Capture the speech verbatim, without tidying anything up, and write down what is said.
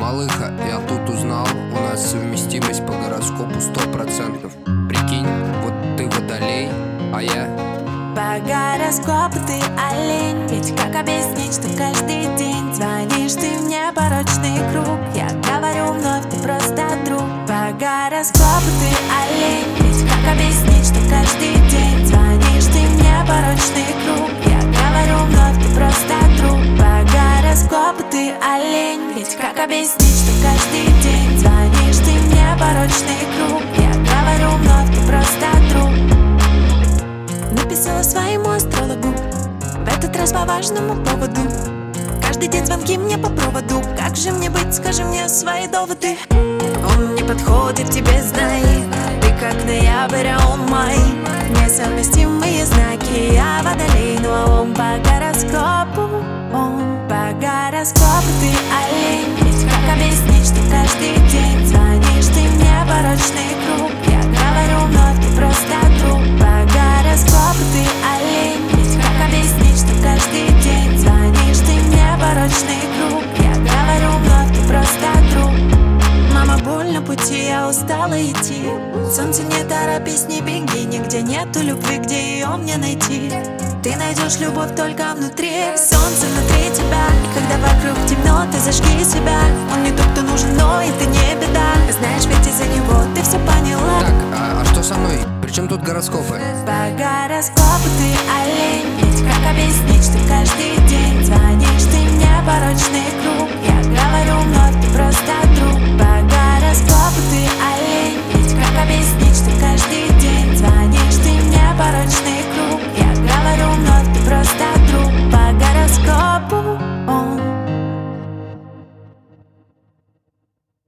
Малыха, я тут узнал, у нас совместимость по гороскопу сто процентов. Прикинь, вот ты водолей, а я... По гороскопу ты олень. Ведь как объяснить, что каждый день звонишь ты мне порочный круг? Я говорю вновь, ты просто друг. По гороскопу ты олень. Ведь как объяснить, что каждый день звонишь ты мне порочный круг? Я говорю вновь, ты просто друг. По гороскопу ты олень. Ведь как объяснить, что каждый день звонишь ты мне порочный круг? Я говорю вновь, ты просто друг. Написала своему астрологу, в этот раз по важному поводу. Каждый день звонки мне по проводу. Как же мне быть, скажи мне свои доводы. Он не подходит тебе, знай. Ты как ноябрь, а он май. Несовместимые знаки. Я водолей, ну а он по гороскопу. Он по гороскопу ты олень. Ведь как объяснить, что каждый день звонишь ты мне порочный круг? Я говорю вновь, ты просто друг. По гороскопу ты олень. Ведь как объяснить, что каждый день звонишь ты мне порочный круг? Я говорю вновь, ты просто друг. Мама, боль на пути, я устала идти. Солнце, не торопись, не беги. Нигде нету любви, где ее мне найти? Ты найдешь любовь только внутри. Солнце внутри тебя. И когда вокруг темно, ты зажги себя. Он не тот, кто нужен, но это не беда. Знаешь, ведь из-за него ты все поняла. Так, а, а что со мной? Причем тут гороскопы? По гороскопу ты олень. Ведь как объяснить, что каждый день звонишь ты мне порочный круг?